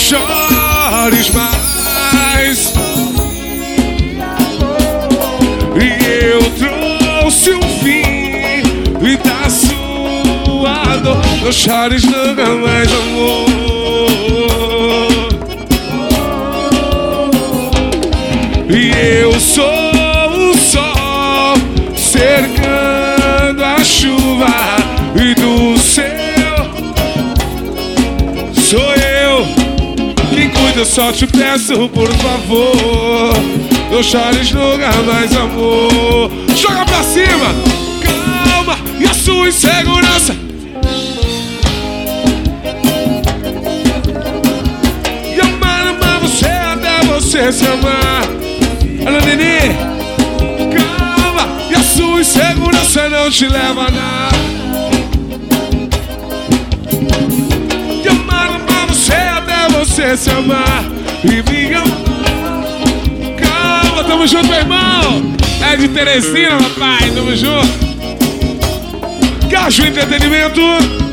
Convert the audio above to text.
chores mais. E eu trouxe o fim e da sua dor. Não chores nunca mais, amor. E eu sou o sol cercando a chuva, e do céu sou eu quem cuida. Eu só te peço, por favor, não chores nunca mais, amor. Joga pra cima, calma e a sua insegurança. E amar você até você se amar. Olha, Nenê, calma e a sua insegurança não te leva a nada. E amar você até você se amar. E me amar. Calma, tamo junto, meu irmão. É de Teresina, rapaz, tamo junto. Gajo Entretenimento.